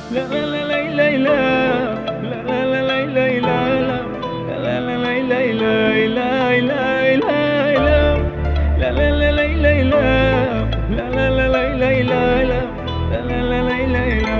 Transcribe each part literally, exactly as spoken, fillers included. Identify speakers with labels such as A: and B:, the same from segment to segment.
A: La la la la la la. La la la la la la la. La la la la la la la la la la. La la la la la la. La la la la la la la. La la la la la la.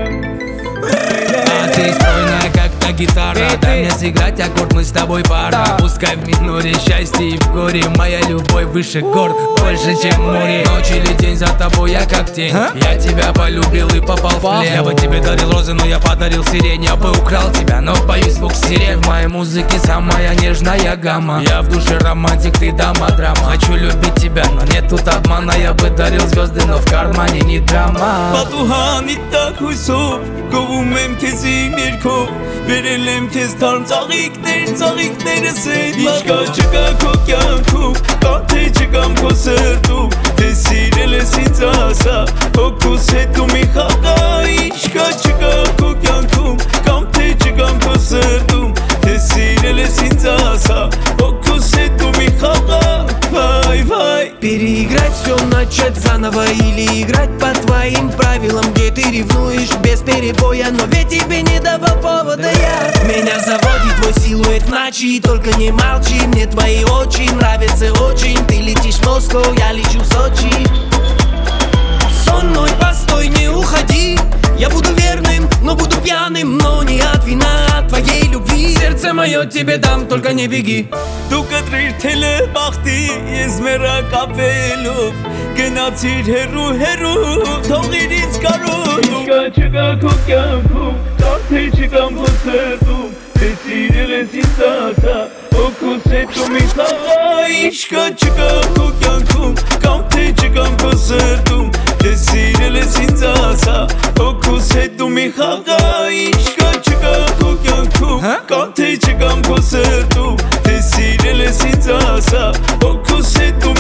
B: А ты стройная, как та гитара. Дай мне сыграть аккорд, мы с тобой пара. Пускай в миноре счастье и в горе. Моя любовь выше гор, больше чем море. Ночь или день за тобой я как тень. Я тебя полюбил и попал в плен. Я бы тебе дарил розы, но я подарил сирень. Я бы украл тебя, но боюсь звук сирен. В моей музыке самая нежная гамма. Я в душе романтик, ты дама драма. Хочу любить тебя, но нет тут обмана. Я бы дарил звезды, но в кармане не драма.
C: Պատուհանիդ տակ հույսով գովում եմ քեզ իմ երկով Վերել եմ քեզ թարմ ծաղիկներ, ծաղիկներս են Ինչ կա չկա քո կյանքում, կա թե չկամ քո սրտում Թե սիրել ես ինձ ասա, հոգուս հետ ու մի խաղա Ինչ կա չկա քո կյանքում, կամ թե չկամ քո սրտում Թե սիրել ես ինձ ասա, հոգուս հետ ու մի խաղա Վայ, վայ
D: Переиграть все, начать заново или играть по твоим правилам Где ты ревнуешь без перебоя, но ведь тебе не давал повода я Меня заводит твой силуэт в ночи, только не молчи Мне твои очи нравятся очень Ты летишь в Москву, я лечу в Сочи Сонной, постой, не уходи Я буду верным, но буду пьяным Но не от вина, от твоей любви Сердце мое тебе дам, только не беги
C: Դու կտրիր թելը բախտի, ես մերա կապվելով Գնացիր հերու հերու, թողիր ինձ կարոտ
A: Ինչկա չկա քո կյանքում, կամ թե չկամ քո սրտում Թե սիրել ես ինձ ասա, հոգուս հետ ու մի խաղա
C: Ինչ կա չկա քո կյանքում, կամ թե չկամ քո սրտում Թե սիրել ես ինձ ասա, հոգուս հետ ու մի խաղա Ինչ կա չկա քո կյանքում, կամ թե չկամ քո սրտում Թե սիրել ես ինձ ասա, հոգուս հետ ու